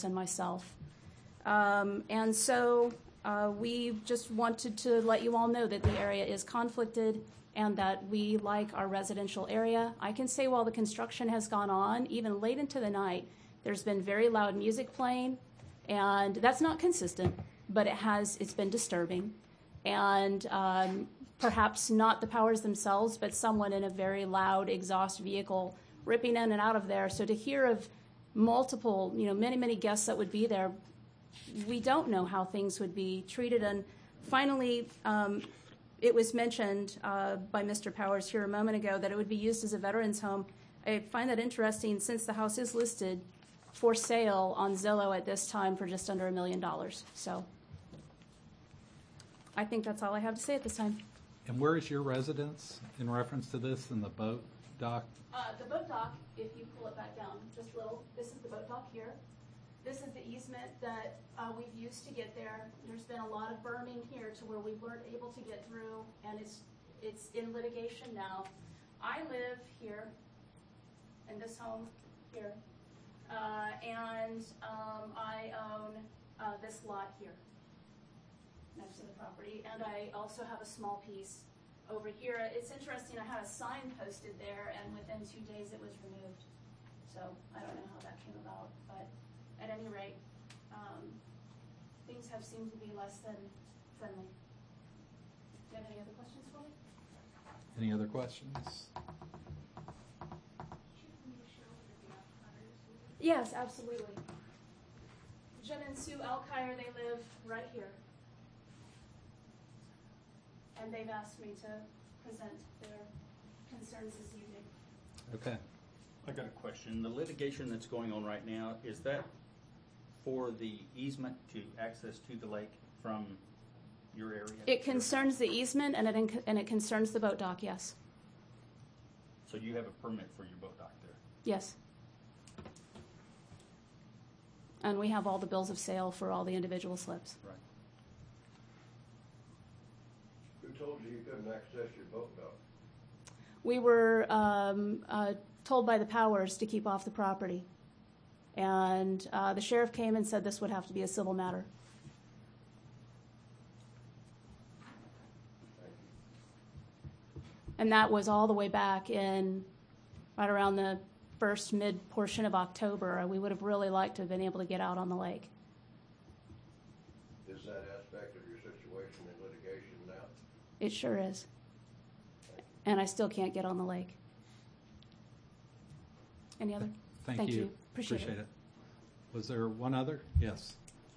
Powers and myself. And so we just wanted to let you all know that the area is conflicted and that we like our residential area. I can say while the construction has gone on, even late into the night, there's been very loud music playing, and that's not consistent, but it's been disturbing. And perhaps not the Powers themselves, but someone in a very loud exhaust vehicle ripping in and out of there. So to hear of multiple, many, many guests that would be there, we don't know how things would be treated. And finally, it was mentioned by Mr. Powers here a moment ago that it would be used as a veterans home. I find that interesting since the house is listed for sale on Zillow at this time for just under $1 million. So I think that's all I have to say at this time. And where is your residence in reference to this in the boat dock? The boat dock, if you pull it back down just a little, this is the boat dock here. This is the easement that we've used to get there. There's been a lot of berming here to where we weren't able to get through, and it's in litigation now. I live here in this home here, and I own this lot here next to the property, and I also have a small piece over here. It's interesting, I had a sign posted there, and within 2 days it was removed. So I don't know how that came about, but at any rate, things have seemed to be less than friendly. Do you have any other questions for me? Any other questions? Yes, absolutely. Jim and Sue Alkire, they live right here. And they've asked me to present their concerns this evening. Okay. I got a question. The litigation that's going on right now, is that for the easement to access to the lake from your area? It concerns the easement and it concerns the boat dock, yes. So you have a permit for your boat dock there? Yes. And we have all the bills of sale for all the individual slips. Right. Who told you you couldn't access your boat dock? We were told by the Powers to keep off the property. And the sheriff came and said this would have to be a civil matter. And that was all the way back in right around the first mid portion of October. We would have really liked to have been able to get out on the lake. Is that aspect of your situation in litigation now? It sure is. And I still can't get on the lake. Any other? Thank you. Appreciate it. Was there one other? Yes.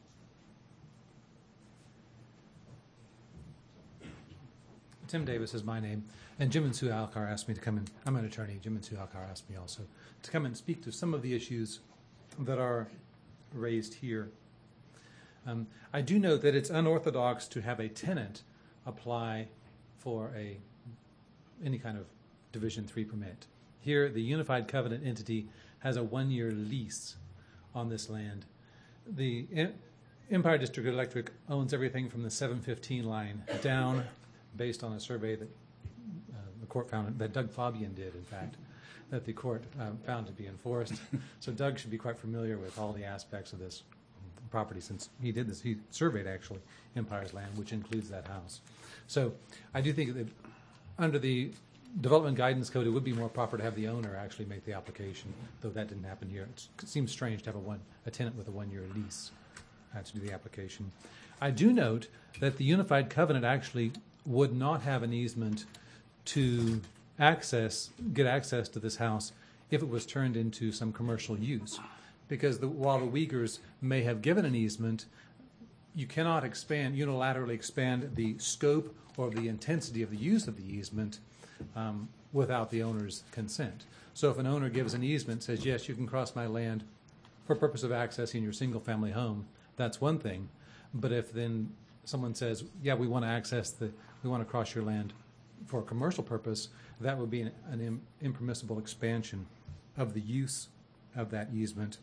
Tim Davis is my name, and Jim and Sue Alkire asked me to come in. I'm an attorney. Jim and Sue Alkire asked me also to come and speak to some of the issues that are raised here. I do know that it's unorthodox to have a tenant apply for any kind of Division III permit. Here, the Unified Covenant entity has a 1-year lease on this land. The Empire District Electric owns everything from the 715 line down, based on a survey that the court found, that Doug Fabian did, in fact, that the court found to be enforced. So Doug should be quite familiar with all the aspects of this property, since he did this. He surveyed, actually, Empire's land, which includes that house. So I do think that under the Development Guidance Code, it would be more proper to have the owner actually make the application, though that didn't happen here. It seems strange to have a tenant with a 1-year lease to do the application. I do note that the Unified Covenant actually would not have an easement to get access to this house if it was turned into some commercial use. Because while the Uyghurs may have given an easement, you cannot unilaterally expand the scope or the intensity of the use of the easement without the owner's consent. So if an owner gives an easement, says, yes, you can cross my land for purpose of accessing your single-family home, that's one thing. But if then someone says, yeah, we want to cross your land for a commercial purpose, that would be an impermissible expansion of the use of that easement.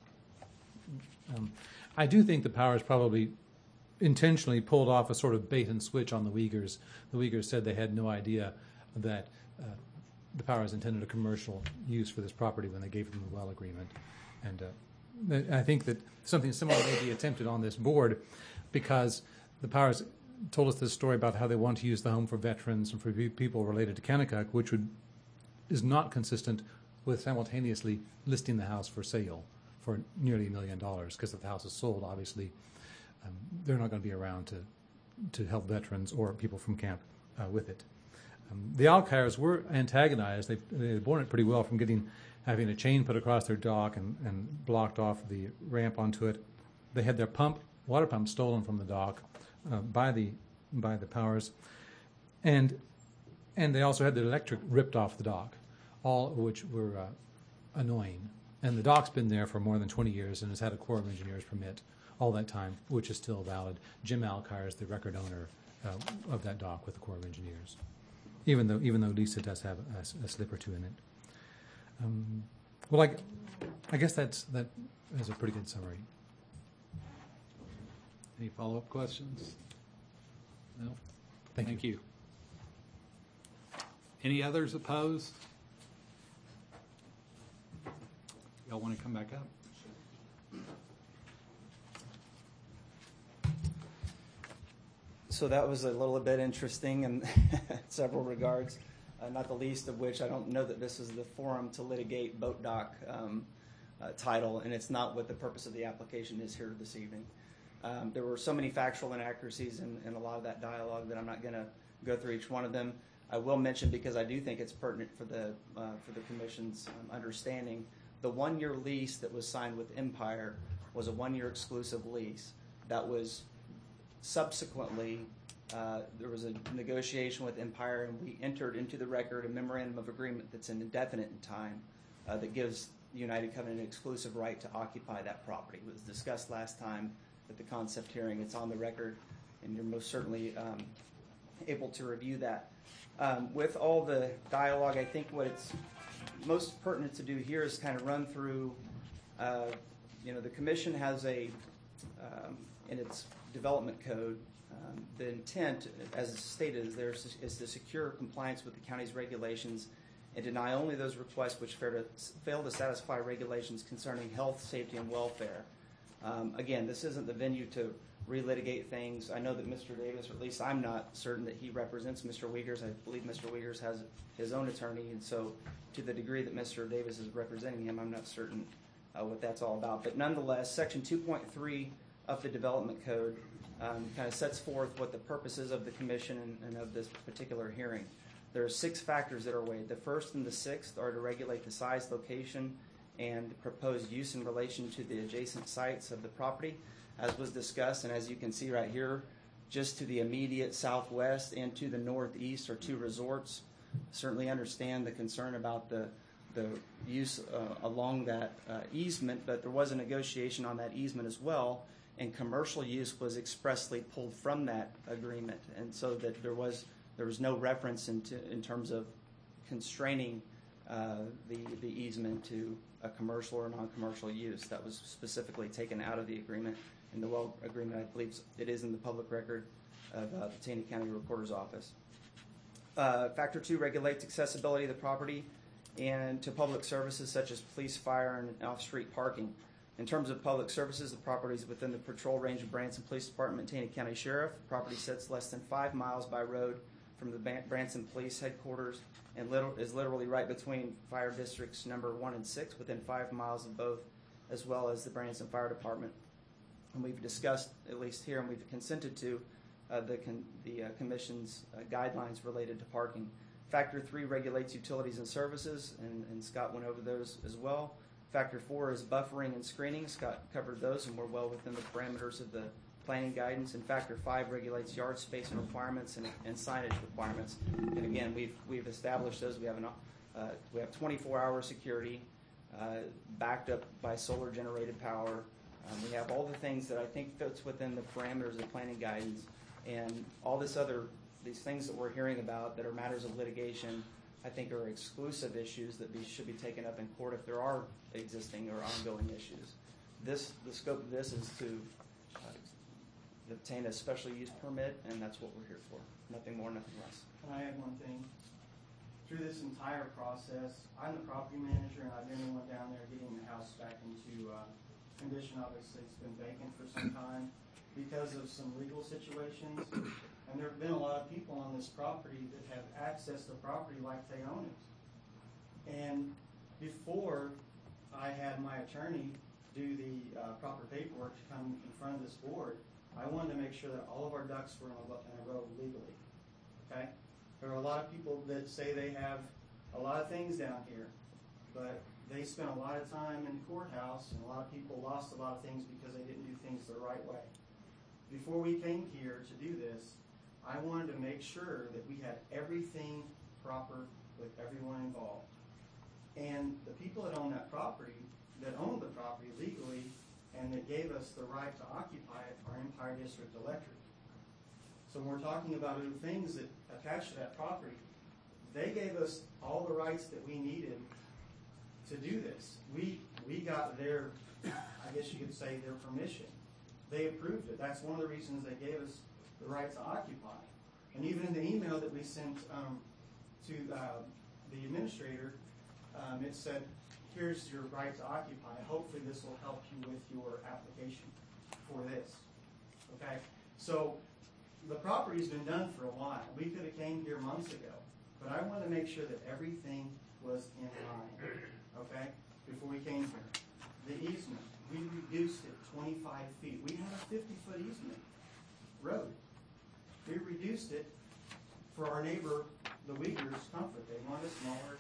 I do think the Powers probably intentionally pulled off a sort of bait and switch on the Uyghurs. The Uyghurs said they had no idea that the Powers intended a commercial use for this property when they gave them the well agreement. And I think that something similar may be attempted on this board, because the Powers told us this story about how they want to use the home for veterans and for people related to Kennecott, which is not consistent with simultaneously listing the house for sale for nearly $1 million, because if the house is sold, obviously they're not going to be around to help veterans or people from camp with it. The Alkires were antagonized. They borne it pretty well from having a chain put across their dock and blocked off the ramp onto it. They had their water pump stolen from the dock by the Powers, and they also had the electric ripped off the dock, all of which were annoying. And the dock's been there for more than 20 years and has had a Corps of Engineers permit all that time, which is still valid. Jim Alkire is the record owner of that dock with the Corps of Engineers, even though Lisa does have a slip or two in it. Well, I guess that is a pretty good summary. Any follow-up questions? No? Thank you. Any others opposed? Y'all want to come back up? So that was a little bit interesting in several regards, not the least of which I don't know that this is the forum to litigate boat dock title, and it's not what the purpose of the application is here this evening. There were so many factual inaccuracies in a lot of that dialogue that I'm not going to go through each one of them. I will mention, because I do think it's pertinent for the Commission's understanding, the one-year lease that was signed with Empire was a one-year exclusive lease. That was subsequently, there was a negotiation with Empire, and we entered into the record a memorandum of agreement that's indefinite in time that gives United Covenant an exclusive right to occupy that property. It was discussed last time at the concept hearing. It's on the record, and you're most certainly able to review that. With all the dialogue, I think what it's most pertinent to do here is kind of run through, the Commission has in its development code, the intent, as stated, is to secure compliance with the county's regulations and deny only those requests which fail to satisfy regulations concerning health, safety, and welfare. Again, this isn't the venue to relitigate things. I know that Mr. Davis, or at least I'm not certain that he represents Mr. Wiegers. I believe Mr. Wiegers has his own attorney, and so to the degree that Mr. Davis is representing him, I'm not certain what that's all about. But nonetheless, Section 2.3 of the Development Code kind of sets forth what the purposes of the Commission and of this particular hearing. There are 6 factors that are weighed. The first and the sixth are to regulate the size, location, and proposed use in relation to the adjacent sites of the property, as was discussed, and as you can see right here, just to the immediate southwest and to the northeast are 2 resorts. Certainly understand the concern about the use along that easement, but there was a negotiation on that easement as well, and commercial use was expressly pulled from that agreement, and so that there was no reference in terms of constraining the easement to a commercial or non-commercial use. That was specifically taken out of the agreement. In the well agreement, I believe it is in the public record of the Taney County Recorder's Office. Factor 2 regulates accessibility of the property and to public services such as police, fire, and off-street parking. In terms of public services, the property is within the patrol range of Branson Police Department, Taney County Sheriff. The property sits less than 5 miles by road from the Branson Police Headquarters and is literally right between fire districts number 1 and 6, within 5 miles of both, as well as the Branson Fire Department. And we've discussed, at least here, and we've consented to the Commission's guidelines related to parking. Factor 3 regulates utilities and services, and Scott went over those as well. Factor 4 is buffering and screening. Scott covered those, and we're well within the parameters of the planning guidance. And Factor 5 regulates yard space and requirements and signage requirements. And again, we've established those. We have 24-hour security backed up by solar generated power. We have all the things that I think fits within the parameters of planning guidance, and all these things that we're hearing about that are matters of litigation, I think are exclusive issues that should be taken up in court if there are existing or ongoing issues. The scope of this is to obtain a special use permit, and that's what we're here for. Nothing more, nothing less. Can I add one thing? Through this entire process, I'm the property manager, and I've been the one down there getting the house back into condition. Obviously, it's been vacant for some time because of some legal situations. And there have been a lot of people on this property that have accessed the property like they own it. And before I had my attorney do the proper paperwork to come in front of this board, I wanted to make sure that all of our ducks were in a row legally. Okay? There are a lot of people that say they have a lot of things down here, but they spent a lot of time in the courthouse, and a lot of people lost a lot of things because they didn't do things the right way. Before we came here to do this, I wanted to make sure that we had everything proper with everyone involved. And the people that own that property, that owned the property legally, and that gave us the right to occupy it, are Empire District Electric. So when we're talking about other things that attach to that property, they gave us all the rights that we needed to do this. We got their, I guess you could say, their permission. They approved it. That's one of the reasons they gave us the right to occupy. And even in the email that we sent to the administrator, it said, here's your right to occupy. Hopefully this will help you with your application for this. Okay? So the property's been done for a while. We could have came here months ago, but I wanted to make sure that everything was in line, okay, before we came here. The easement, we reduced it 25 feet. We had a 50-foot easement road. We reduced it for our neighbor, the Uyghurs' comfort. They wanted a smaller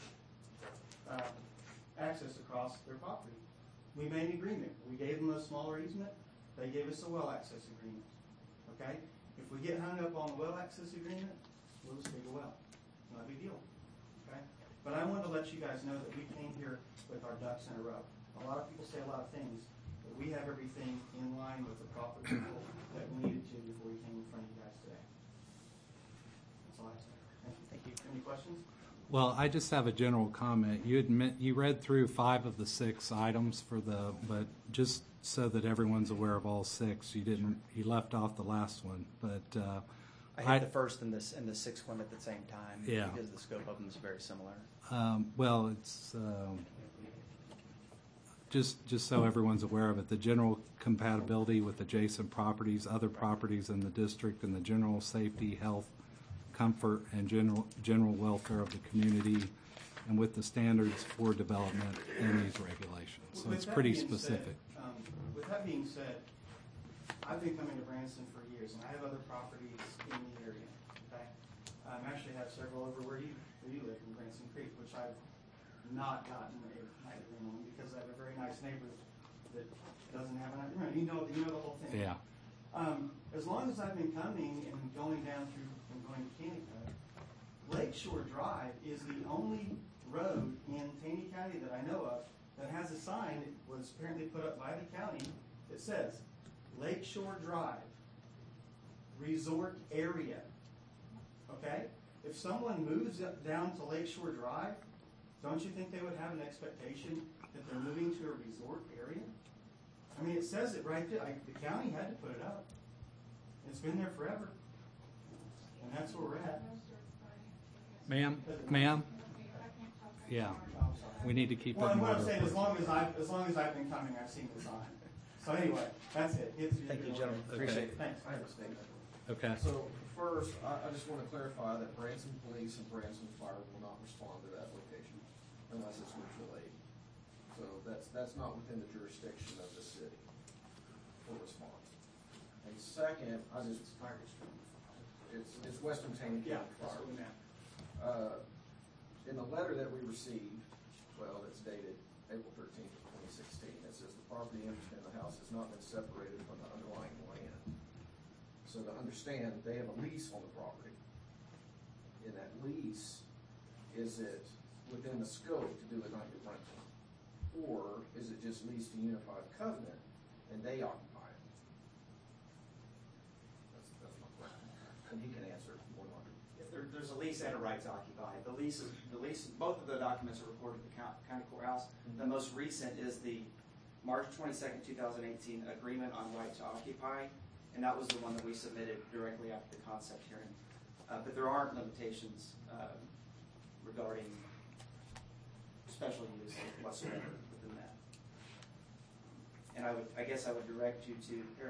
access across their property. We made an agreement. We gave them a smaller easement. They gave us a well access agreement. Okay? If we get hung up on the well access agreement, we'll just dig a well. Not a big deal. Okay? But I wanted to let you guys know that we came here with our ducks in a row. A lot of people say a lot of things, but we have everything in line with the proper people that we needed to before we came in front of you guys today. That's all I have to say. Thank you. Any questions? Well, I just have a general comment. You read through 5 of the 6 items but just so that everyone's aware of all 6, you left off the last one. But I hit the first and the sixth one at the same time, Yeah. because the scope of them is very similar. well, it's just so everyone's aware of it. The general compatibility with adjacent properties, other properties in the district, and the general safety, health, comfort, and general welfare of the community, and with the standards for development in these regulations. So With it's that pretty being specific. Said, with that being said, I've been coming to Branson for years, and I have other properties in the area. Okay, I actually have several over where you live in Branson Creek, which I've not gotten a night room on because I have a very nice neighbor that doesn't have a night room. You know the whole thing. Yeah. As long as I've been coming and going down through and going to Keennecott, Lakeshore Drive is the only road in Taney County that I know of that has a sign that was apparently put up by the county that says Lakeshore Drive, resort area. Okay? If someone moves down to Lakeshore Drive, don't you think they would have an expectation that they're moving to a resort area? I mean, it says it right there. The county had to put it up. It's been there forever. And that's where we're at. Ma'am? Yeah. I'm sorry. We need to keep it Well, in what I'm order. saying, as long as I've been coming, I've seen the sign. So anyway, that's it. Thank you, gentlemen. Appreciate it. Thanks. I have a statement. Okay. So first, I just want to clarify that Branson Police and Branson Fire will not respond to that location unless it's mutual aid. So that's not within the jurisdiction of the city for response. And second, it's Western Taney Yeah, County that's Fire. what we meant. In the letter that we received, well, it's dated April 13th of 2016, it says the property interest in the house has not been separated from the underlying land. So to understand, they have a lease on the property. In that lease, is it within the scope to do a nightly rental? Or is it just leased to Unified Covenant and they occupy it? That's my question. And he can answer more than I can. There's a lease and a right to occupy. The lease, both of the documents are recorded at the county courthouse. The most recent is the March 22nd, 2018 agreement on right to occupy, and that was the one that we submitted directly after the concept hearing. But there aren't limitations regarding special use whatsoever within that. And I guess I would direct you to paragraph